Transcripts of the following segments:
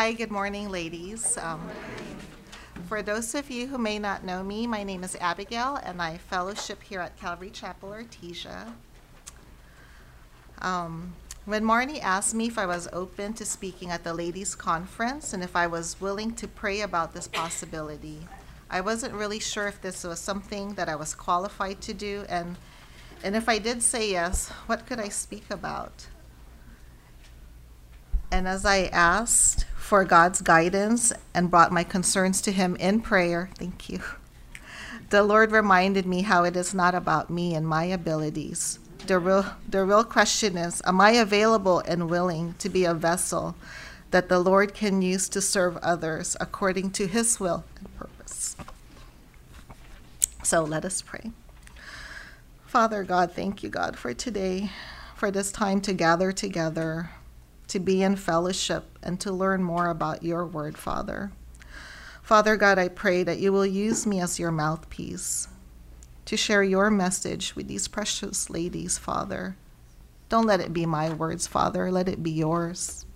Hi, good morning, ladies. For those of you who may not know me, my name is Abigail, and I fellowship here at Calvary Chapel, Artesia. When Marnie asked me if I was open to speaking at the ladies' conference and if I was willing to pray about this possibility, I wasn't really sure if this was something that I was qualified to do, and if I did say yes, what could I speak about? And as I asked for God's guidance and brought my concerns to Him in prayer, thank you, the Lord reminded me how it is not about me and my abilities. The real question is, am I available and willing to be a vessel that the Lord can use to serve others according to His will and purpose? So let us pray. Father God, thank you, God, for today, for this time to gather together, to be in fellowship, and to learn more about your word, Father. Father God, I pray that you will use me as your mouthpiece to share your message with these precious ladies, Father. Don't let it be my words, Father. Let it be yours.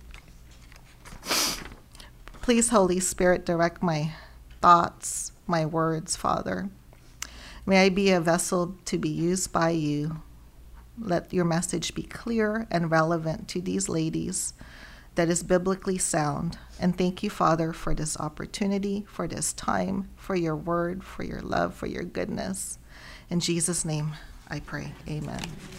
Please, Holy Spirit, direct my thoughts, my words, Father. May I be a vessel to be used by you. Let your message be clear and relevant to these ladies, that is biblically sound. And thank you, Father, for this opportunity, for this time, for your word, for your love, for your goodness. In Jesus' name, I pray. Amen.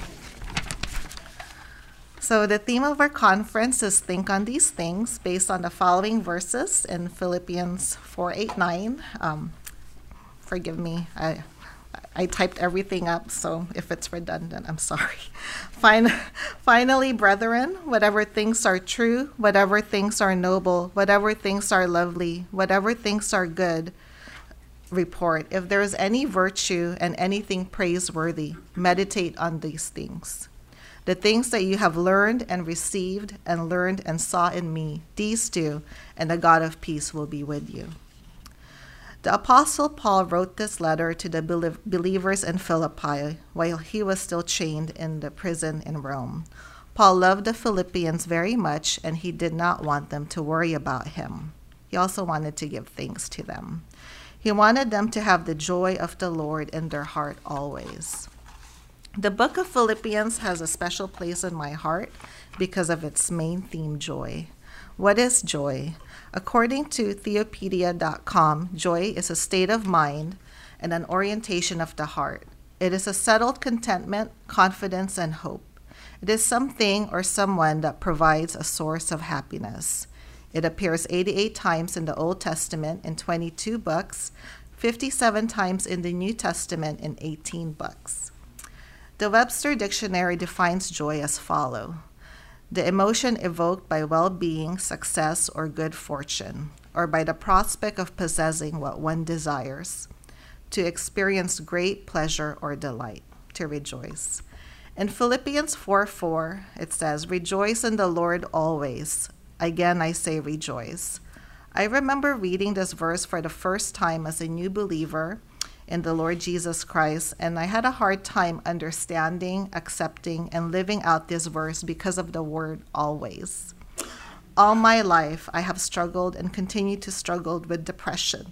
So the theme of our conference is Think on These Things, based on the following verses in Philippians 4:8-9. Forgive me, I typed everything up, so if it's redundant, I'm sorry. Finally, brethren, whatever things are true, whatever things are noble, whatever things are lovely, whatever things are good, report. If there is any virtue and anything praiseworthy, meditate on these things. The things that you have learned and received and learned and saw in me, these do, and the God of peace will be with you. The Apostle Paul wrote this letter to the believers in Philippi while he was still chained in the prison in Rome. Paul loved the Philippians very much, and he did not want them to worry about him. He also wanted to give thanks to them. He wanted them to have the joy of the Lord in their heart always. The book of Philippians has a special place in my heart because of its main theme, joy. What is joy? According to Theopedia.com, joy is a state of mind and an orientation of the heart. It is a settled contentment, confidence, and hope. It is something or someone that provides a source of happiness. It appears 88 times in the Old Testament in 22 books, 57 times in the New Testament in 18 books. The Webster Dictionary defines joy as follows: the emotion evoked by well-being, success, or good fortune, or by the prospect of possessing what one desires, to experience great pleasure or delight, to rejoice. In Philippians 4:4, it says, "Rejoice in the Lord always. Again, I say rejoice." I remember reading this verse for the first time as a new believer in the Lord Jesus Christ, and I had a hard time understanding, accepting, and living out this verse because of the word always. All my life, I have struggled and continue to struggle with depression.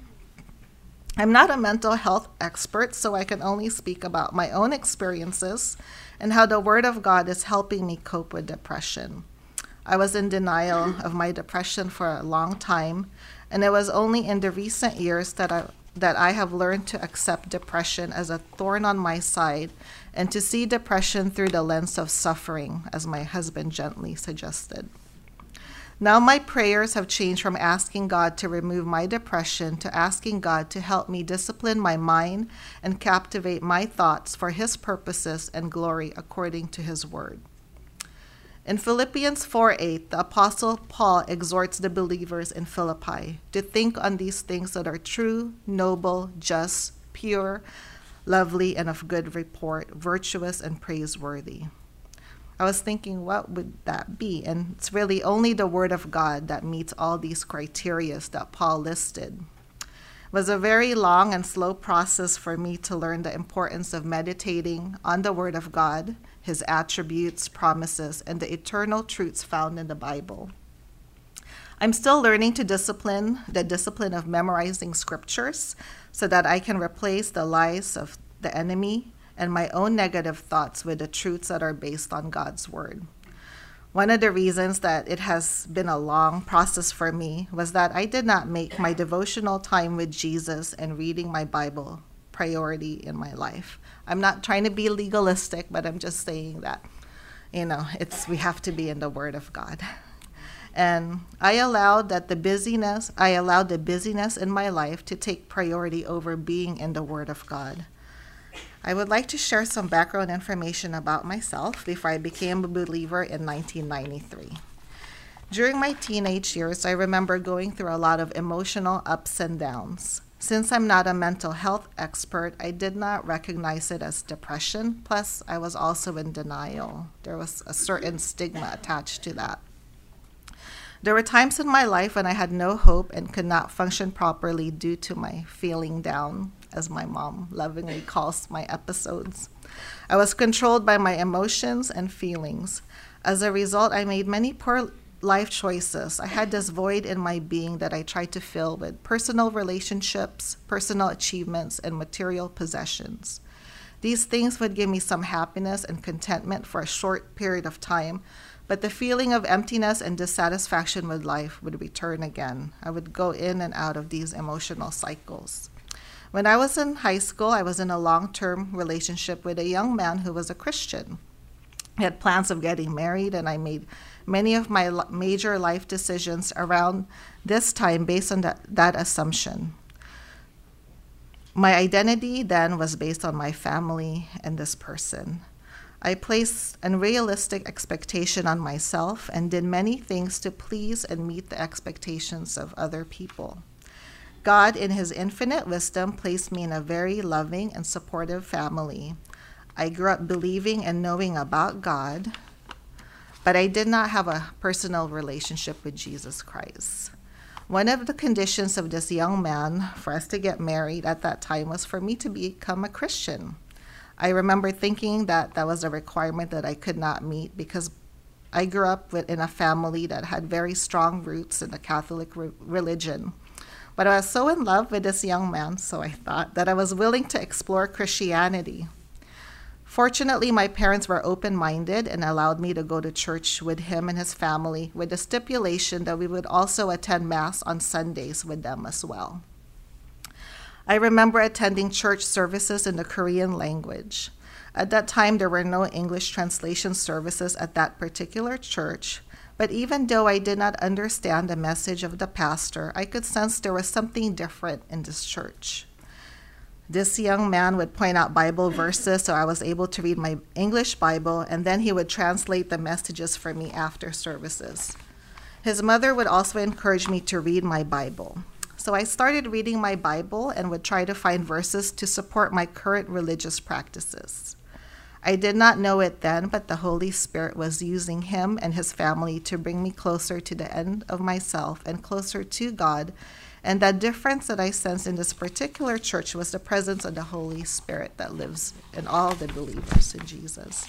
I'm not a mental health expert, so I can only speak about my own experiences and how the Word of God is helping me cope with depression. I was in denial of my depression for a long time, and it was only in the recent years that I have learned to accept depression as a thorn on my side and to see depression through the lens of suffering, as my husband gently suggested. Now my prayers have changed from asking God to remove my depression to asking God to help me discipline my mind and captivate my thoughts for His purposes and glory according to His word. In Philippians 4:8, the Apostle Paul exhorts the believers in Philippi to think on these things that are true, noble, just, pure, lovely, and of good report, virtuous, and praiseworthy. I was thinking, what would that be? And it's really only the Word of God that meets all these criteria that Paul listed. It was a very long and slow process for me to learn the importance of meditating on the Word of God, His attributes, promises, and the eternal truths found in the Bible. I'm still learning the discipline of memorizing scriptures so that I can replace the lies of the enemy and my own negative thoughts with the truths that are based on God's word. One of the reasons that it has been a long process for me was that I did not make my devotional time with Jesus and reading my Bible priority in my life. I'm not trying to be legalistic, but I'm just saying that, we have to be in the Word of God. And I allowed the busyness in my life to take priority over being in the Word of God. I would like to share some background information about myself before I became a believer in 1993. During my teenage years, I remember going through a lot of emotional ups and downs. Since I'm not a mental health expert, I did not recognize it as depression. Plus, I was also in denial. There was a certain stigma attached to that. There were times in my life when I had no hope and could not function properly due to my feeling down, as my mom lovingly calls my episodes. I was controlled by my emotions and feelings. As a result, I made many poor life choices. I had this void in my being that I tried to fill with personal relationships, personal achievements, and material possessions. These things would give me some happiness and contentment for a short period of time, but the feeling of emptiness and dissatisfaction with life would return again. I would go in and out of these emotional cycles. When I was in high school, I was in a long-term relationship with a young man who was a Christian. I had plans of getting married, and I made many of my major life decisions around this time based on that assumption. My identity then was based on my family and this person. I placed unrealistic expectation on myself and did many things to please and meet the expectations of other people. God, in his infinite wisdom, placed me in a very loving and supportive family. I grew up believing and knowing about God, but I did not have a personal relationship with Jesus Christ. One of the conditions of this young man for us to get married at that time was for me to become a Christian. I remember thinking that was a requirement that I could not meet because I grew up in a family that had very strong roots in the Catholic religion. But I was so in love with this young man, so I thought that I was willing to explore Christianity. Fortunately, my parents were open-minded and allowed me to go to church with him and his family with the stipulation that we would also attend Mass on Sundays with them as well. I remember attending church services in the Korean language. At that time, there were no English translation services at that particular church, but even though I did not understand the message of the pastor, I could sense there was something different in this church. This young man would point out Bible verses, so I was able to read my English Bible, and then he would translate the messages for me after services. His mother would also encourage me to read my Bible. So I started reading my Bible and would try to find verses to support my current religious practices. I did not know it then, but the Holy Spirit was using him and his family to bring me closer to the end of myself and closer to God. And that difference that I sensed in this particular church was the presence of the Holy Spirit that lives in all the believers in Jesus.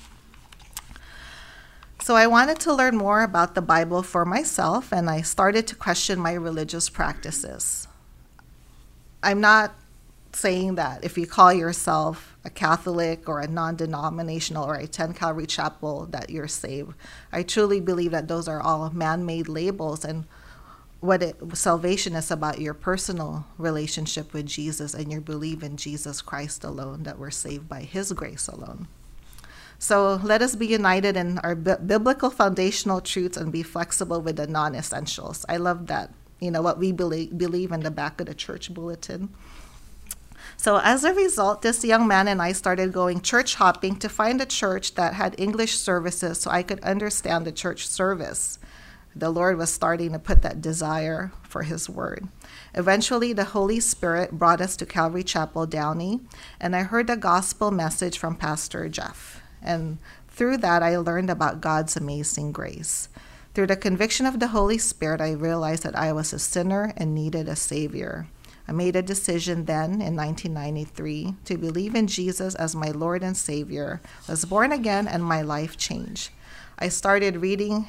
So I wanted to learn more about the Bible for myself, and I started to question my religious practices. I'm not saying that if you call yourself a Catholic or a non-denominational or attend Calvary Chapel that you're saved. I truly believe that those are all man-made labels, and salvation is about your personal relationship with Jesus and your belief in Jesus Christ alone, that we're saved by his grace alone. So let us be united in our biblical foundational truths and be flexible with the non-essentials. I love that, what we believe in the back of the church bulletin. So as a result, this young man and I started going church hopping to find a church that had English services so I could understand the church service. The Lord was starting to put that desire for his word. Eventually, the Holy Spirit brought us to Calvary Chapel, Downey, and I heard a gospel message from Pastor Jeff. And through that, I learned about God's amazing grace. Through the conviction of the Holy Spirit, I realized that I was a sinner and needed a Savior. I made a decision then in 1993 to believe in Jesus as my Lord and Savior, was born again, and my life changed. I started reading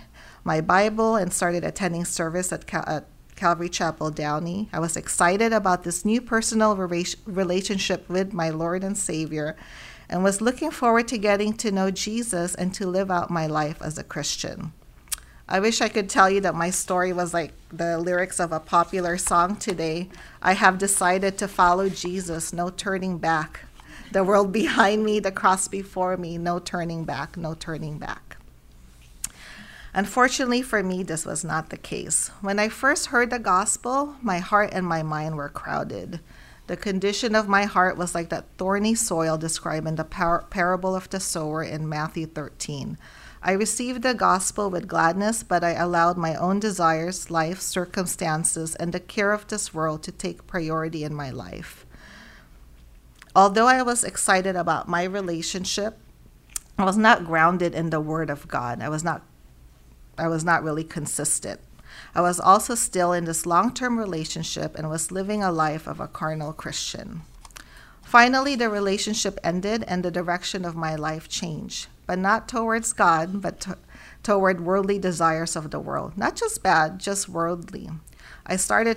my Bible and started attending service at Calvary Chapel Downey. I was excited about this new personal relationship with my Lord and Savior, and was looking forward to getting to know Jesus and to live out my life as a Christian. I wish I could tell you that my story was like the lyrics of a popular song today. I have decided to follow Jesus, no turning back. The world behind me, the cross before me, no turning back, no turning back. Unfortunately for me, this was not the case. When I first heard the gospel, my heart and my mind were crowded. The condition of my heart was like that thorny soil described in the parable of the sower in Matthew 13. I received the gospel with gladness, but I allowed my own desires, life, circumstances, and the care of this world to take priority in my life. Although I was excited about my relationship, I was not grounded in the Word of God. I was not really consistent. I was also still in this long-term relationship and was living a life of a carnal Christian. Finally, the relationship ended and the direction of my life changed, but not towards God, but toward worldly desires of the world. Not just bad, just worldly. I started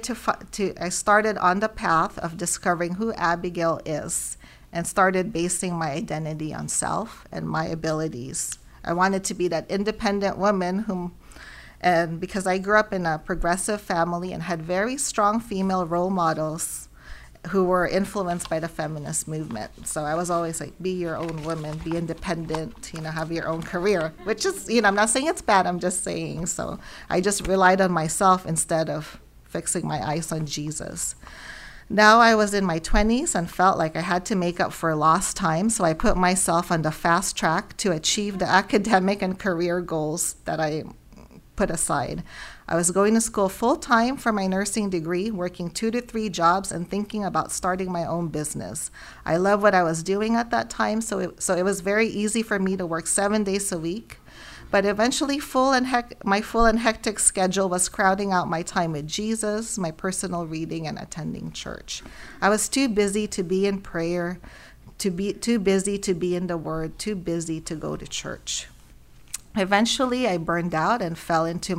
on the path of discovering who Abigail is and started basing my identity on self and my abilities. I wanted to be that independent woman and because I grew up in a progressive family and had very strong female role models who were influenced by the feminist movement. So I was always like, be your own woman, be independent, have your own career, which is, I'm not saying it's bad, I'm just saying. So I just relied on myself instead of fixing my eyes on Jesus. Now I was in my 20s and felt like I had to make up for lost time, so I put myself on the fast track to achieve the academic and career goals that I put aside. I was going to school full-time for my nursing degree, working 2 to 3 jobs and thinking about starting my own business. I loved what I was doing at that time, so it was very easy for me to work 7 days a week. But eventually, my full and hectic schedule was crowding out my time with Jesus, my personal reading, and attending church. I was too busy to be in prayer, too busy to be in the Word, too busy to go to church. Eventually, I burned out and fell into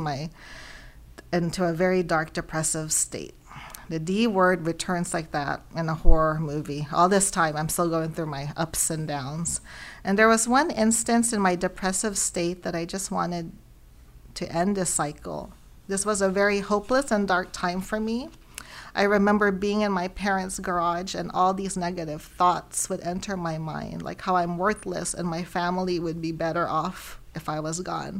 a very dark, depressive state. The D word returns like that in a horror movie. All this time, I'm still going through my ups and downs. And there was one instance in my depressive state that I just wanted to end this cycle. This was a very hopeless and dark time for me. I remember being in my parents' garage and all these negative thoughts would enter my mind, like how I'm worthless and my family would be better off if I was gone.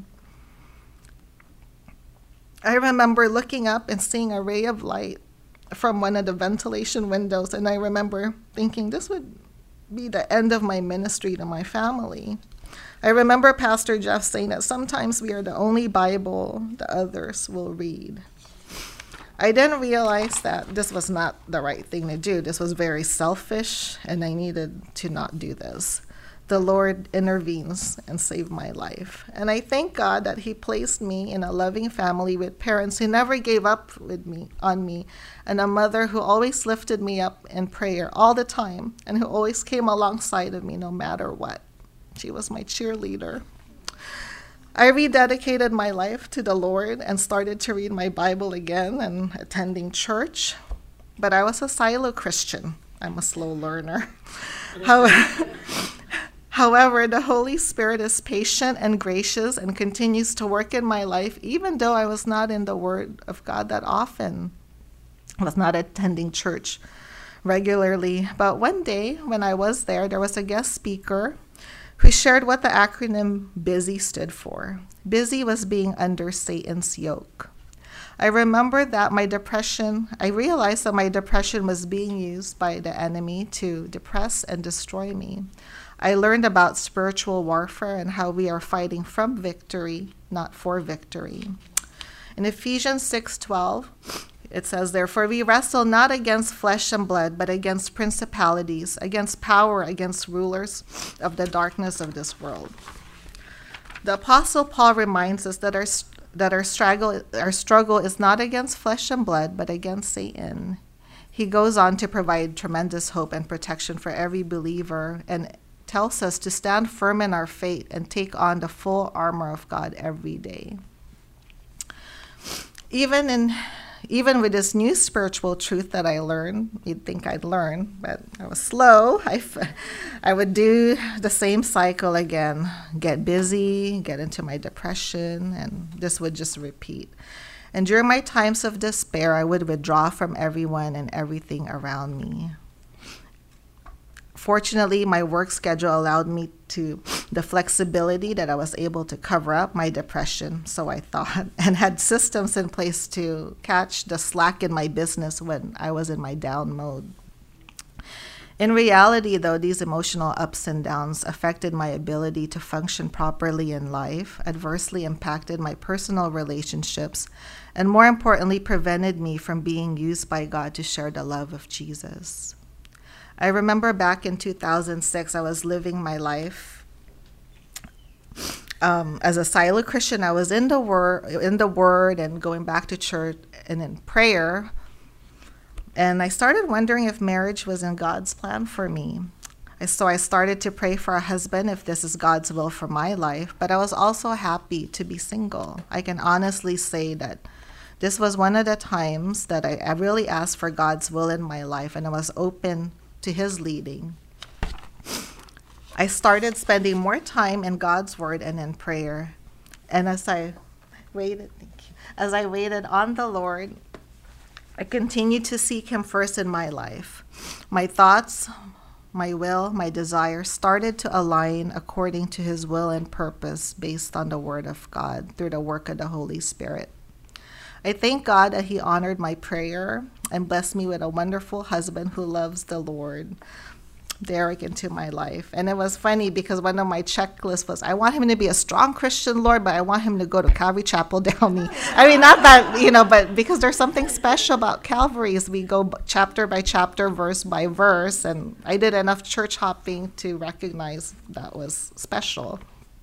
I remember looking up and seeing a ray of light from one of the ventilation windows, and I remember thinking this would be the end of my ministry to my family. I remember Pastor Jeff saying that sometimes we are the only Bible the others will read. I didn't realize that this was not the right thing to do. This was very selfish, and I needed to not do this. The Lord intervenes and saved my life. And I thank God that He placed me in a loving family with parents who never gave up on me, and a mother who always lifted me up in prayer all the time, and who always came alongside of me no matter what. She was my cheerleader. I rededicated my life to the Lord and started to read my Bible again and attending church. But I was a silo Christian. I'm a slow learner. However, the Holy Spirit is patient and gracious and continues to work in my life, even though I was not in the Word of God that often. I was not attending church regularly. But one day when I was there was a guest speaker who shared what the acronym BUSY stood for. Busy was being under Satan's yoke. I realized that my depression was being used by the enemy to depress and destroy me. I learned about spiritual warfare and how we are fighting from victory, not for victory. In Ephesians 6:12, it says, "Therefore we wrestle not against flesh and blood, but against principalities, against power, against rulers of the darkness of this world." The Apostle Paul reminds us that our struggle is not against flesh and blood, but against Satan. He goes on to provide tremendous hope and protection for every believer and tells us to stand firm in our faith and take on the full armor of God every day. Even in even with this new spiritual truth that I learned, you'd think I'd learn, but I was slow. I would do the same cycle again, get busy, get into my depression, and this would just repeat. And during my times of despair, I would withdraw from everyone and everything around me. Fortunately, my work schedule allowed me the flexibility that I was able to cover up my depression, so I thought, and had systems in place to catch the slack in my business when I was in my down mode. In reality, though, these emotional ups and downs affected my ability to function properly in life, adversely impacted my personal relationships, and more importantly, prevented me from being used by God to share the love of Jesus. I remember back in 2006, I was living my life as a silent Christian. I was in the Word and going back to church and in prayer. And I started wondering if marriage was in God's plan for me. So I started to pray for a husband if this is God's will for my life. But I was also happy to be single. I can honestly say that this was one of the times that I really asked for God's will in my life, and I was open to His leading. I started spending more time in God's Word and in prayer. And as I waited on the Lord, I continued to seek Him first in my life. My thoughts, my will, my desires started to align according to His will and purpose based on the Word of God through the work of the Holy Spirit. I thank God that He honored my prayer and blessed me with a wonderful husband who loves the Lord, Derek, into my life. And it was funny because one of my checklists was, I want him to be a strong Christian, Lord, but I want him to go to Calvary Chapel Downey. I mean, not that, but because there's something special about Calvary's. We go chapter by chapter, verse by verse, and I did enough church hopping to recognize that was special.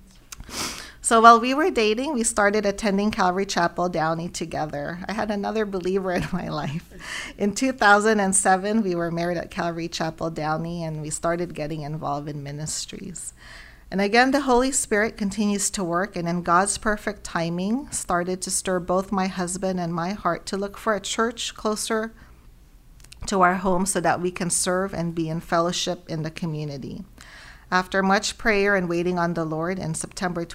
So while we were dating, we started attending Calvary Chapel Downey together. I had another believer in my life. In 2007, we were married at Calvary Chapel Downey, and we started getting involved in ministries. And again, the Holy Spirit continues to work, and in God's perfect timing, started to stir both my husband and my heart to look for a church closer to our home so that we can serve and be in fellowship in the community. After much prayer and waiting on the Lord, in September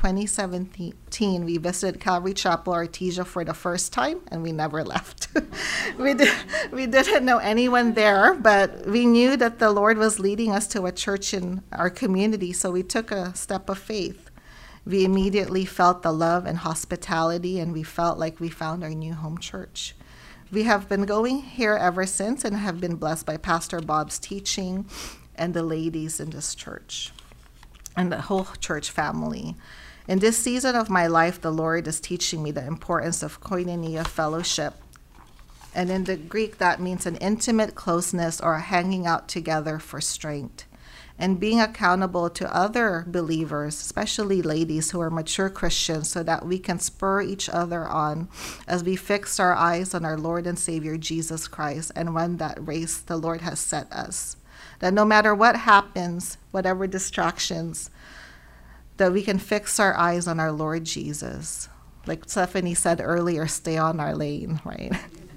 2017, we visited Calvary Chapel Artesia for the first time, and we never left. We didn't know anyone there, but we knew that the Lord was leading us to a church in our community, so we took a step of faith. We immediately felt the love and hospitality, and we felt like we found our new home church. We have been going here ever since and have been blessed by Pastor Bob's teaching and the ladies in this church and the whole church family. In this season of my life, the Lord is teaching me the importance of koinonia fellowship. And in the Greek, that means an intimate closeness or a hanging out together for strength. And being accountable to other believers, especially ladies who are mature Christians, so that we can spur each other on as we fix our eyes on our Lord and Savior Jesus Christ and run that race the Lord has set us. That no matter what happens, whatever distractions, that we can fix our eyes on our Lord Jesus. Like Stephanie said earlier, stay on our lane, right?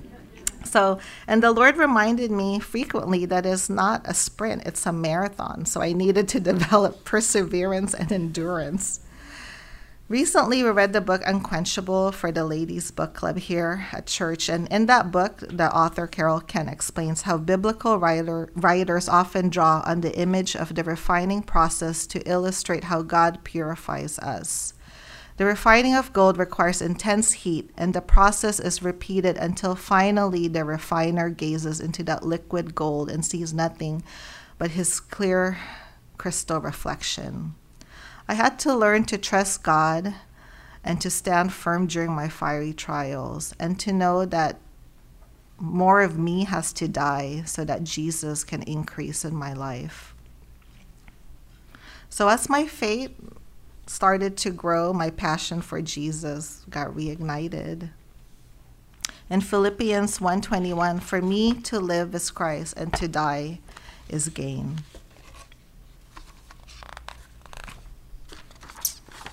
So, and the Lord reminded me frequently that it's not a sprint, it's a marathon. So I needed to develop perseverance and endurance. Recently, we read the book Unquenchable for the ladies' book club here at church. And in that book, the author Carol Ken explains how biblical writers often draw on the image of the refining process to illustrate how God purifies us. The refining of gold requires intense heat, and the process is repeated until finally the refiner gazes into that liquid gold and sees nothing but his clear crystal reflection. I had to learn to trust God and to stand firm during my fiery trials, and to know that more of me has to die so that Jesus can increase in my life. So as my faith started to grow, my passion for Jesus got reignited. In Philippians 1:21, for me to live is Christ and to die is gain.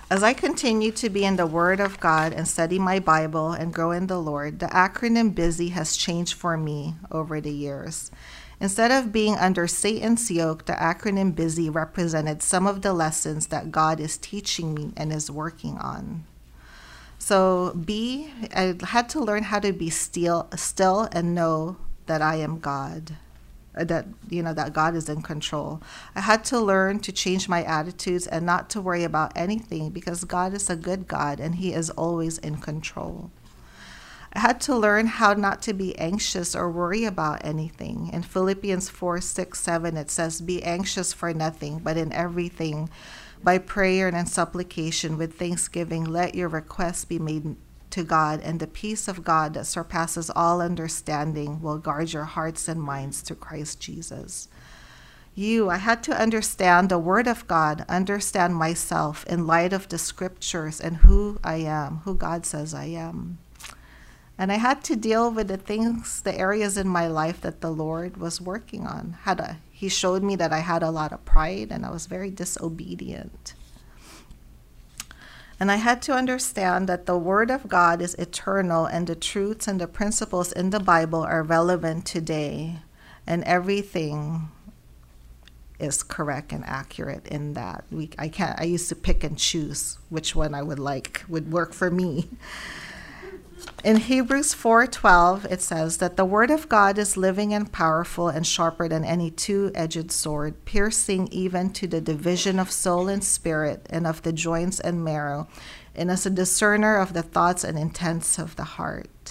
As I continue to be in the Word of God and study my Bible and grow in the Lord, the acronym BUSY has changed for me over the years. Instead of being under Satan's yoke, the acronym BUSY represented some of the lessons that God is teaching me and is working on. So I had to learn how to be still and know that I am God. That God is in control. I had to learn to change my attitudes and not to worry about anything, because God is a good God and He is always in control. I had to learn how not to be anxious or worry about anything. In Philippians 4:6-7, it says, "Be anxious for nothing, but in everything, by prayer and supplication with thanksgiving, let your requests be made to God, and the peace of God that surpasses all understanding will guard your hearts and minds through Christ Jesus." I had to understand the Word of God, understand myself in light of the Scriptures and who I am, who God says I am. And I had to deal with the areas in my life that the Lord was working on. He showed me that I had a lot of pride and I was very disobedient. And I had to understand that the Word of God is eternal, and the truths and the principles in the Bible are relevant today, and everything is correct and accurate in that. I used to pick and choose which one I would work for me. In Hebrews 4:12, it says that the Word of God is living and powerful and sharper than any two-edged sword, piercing even to the division of soul and spirit and of the joints and marrow, and is a discerner of the thoughts and intents of the heart.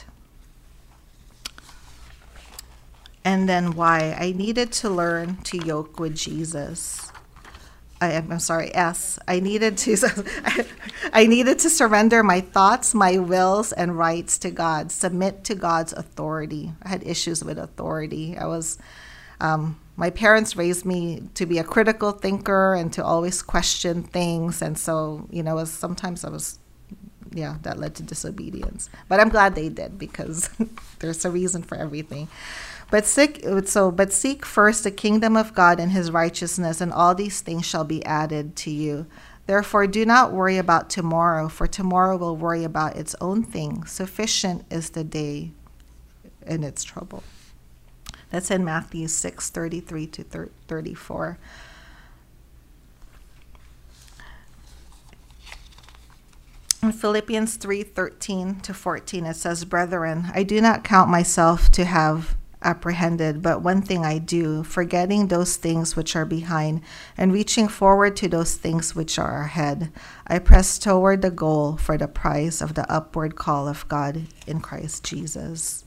And then why? I needed to learn to yoke with Jesus. I needed to surrender my thoughts, my wills, and rights to God, submit to God's authority. I had issues with authority. My parents raised me to be a critical thinker and to always question things. And so, that led to disobedience. But I'm glad they did, because there's a reason for everything. But seek first the kingdom of God and His righteousness, and all these things shall be added to you. Therefore, do not worry about tomorrow, for tomorrow will worry about its own thing. Sufficient is the day in its trouble. That's in Matthew 6:33-34. In Philippians 3:13-14, it says, "Brethren, I do not count myself to have apprehended, but one thing I do, forgetting those things which are behind and reaching forward to those things which are ahead, I press toward the goal for the prize of the upward call of God in Christ Jesus."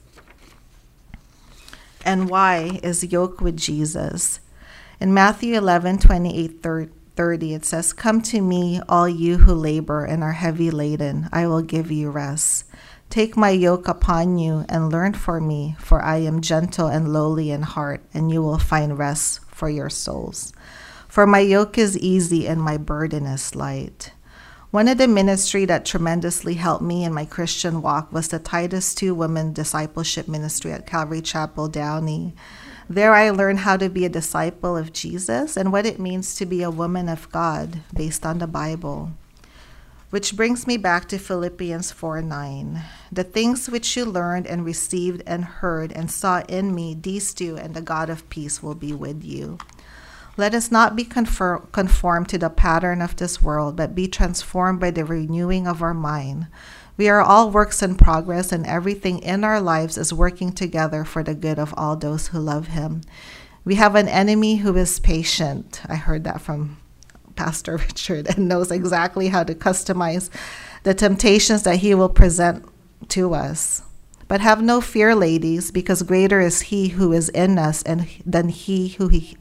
And why is yoke with Jesus? In Matthew 11:28-30, it says, "Come to me, all you who labor and are heavy laden, I will give you rest. Take my yoke upon you and learn from me, for I am gentle and lowly in heart, and you will find rest for your souls. For my yoke is easy and my burden is light." One of the ministry that tremendously helped me in my Christian walk was the Titus II Women Discipleship Ministry at Calvary Chapel, Downey. There I learned how to be a disciple of Jesus and what it means to be a woman of God based on the Bible. Which brings me back to Philippians 4:9. "The things which you learned and received and heard and saw in me, these do, and the God of peace will be with you." Let us not be conformed to the pattern of this world, but be transformed by the renewing of our mind. We are all works in progress, and everything in our lives is working together for the good of all those who love Him. We have an enemy who is patient. I heard that from Pastor Richard, and knows exactly how to customize the temptations that he will present to us. But have no fear, ladies, because greater is He who is in us than he who is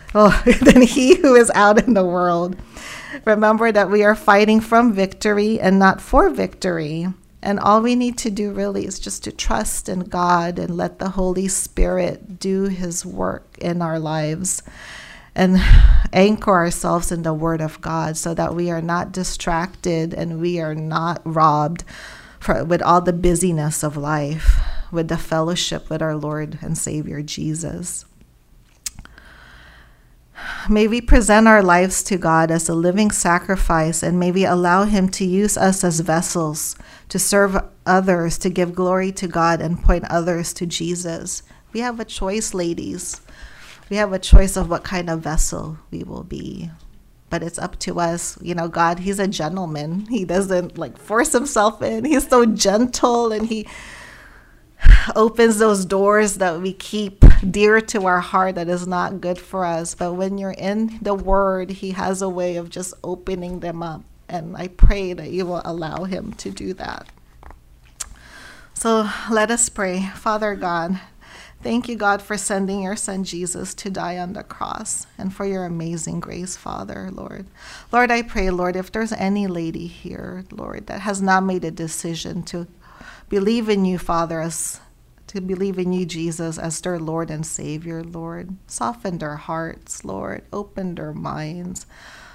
out in the world. Remember that we are fighting from victory and not for victory. And all we need to do really is just to trust in God and let the Holy Spirit do His work in our lives, and anchor ourselves in the Word of God so that we are not distracted and we are not robbed with all the busyness of life, with the fellowship with our Lord and Savior Jesus. may we present our lives to God as a living sacrifice, and may we allow him to use us as vessels to serve others, to give glory to God and point others to Jesus. We have a choice, ladies. We have a choice of what kind of vessel we will be. But it's up to us. You know, God, he's a gentleman. He doesn't like force himself in. He's so gentle, and he opens those doors that we keep dear to our heart that is not good for us. But when you're in the Word, he has a way of just opening them up. And I pray that you will allow him to do that. So let us pray. Father God, thank you, God, for sending your son Jesus to die on the cross, and for your amazing grace, Father, Lord. Lord, I pray, Lord, if there's any lady here, Lord, that has not made a decision to believe in you, Father, to believe in you, Jesus, as their Lord and Savior, Lord, soften their hearts, Lord, open their minds.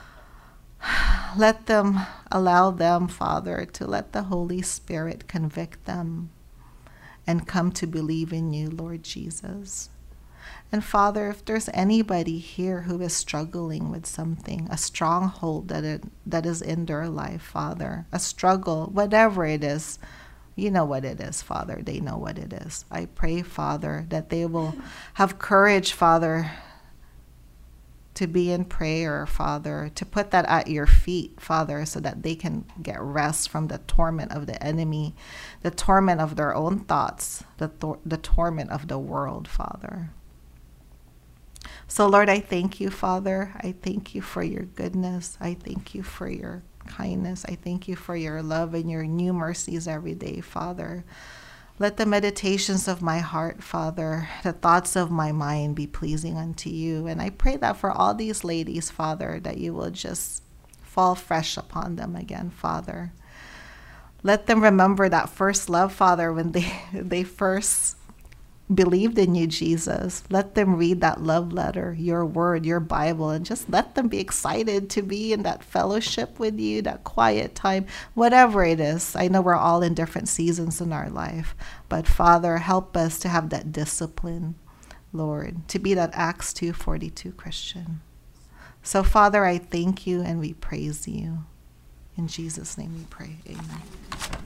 Let them, allow them, Father, to let the Holy Spirit convict them and come to believe in you, Lord Jesus. And Father, if there's anybody here who is struggling with something, a stronghold that is in their life, Father, a struggle, whatever it is, you know what it is, Father. They know what it is. I pray, Father, that they will have courage, Father, to be in prayer, Father, to put that at your feet, Father, so that they can get rest from the torment of the enemy, the torment of their own thoughts, the torment of the world, Father. So, Lord, I thank you, Father. I thank you for your goodness. I thank you for your kindness. I thank you for your love and your new mercies every day, Father. Let the meditations of my heart, Father, the thoughts of my mind be pleasing unto you. And I pray that for all these ladies, Father, that you will just fall fresh upon them again, Father. Let them remember that first love, Father, when they first believed in you, Jesus. Let them read that love letter, your word, your Bible, and just let them be excited to be in that fellowship with you, that quiet time, whatever it is. I know we're all in different seasons in our life, but Father, help us to have that discipline, Lord, to be that Acts 2:42 Christian. So Father, I thank you and we praise you. In Jesus' name we pray. Amen.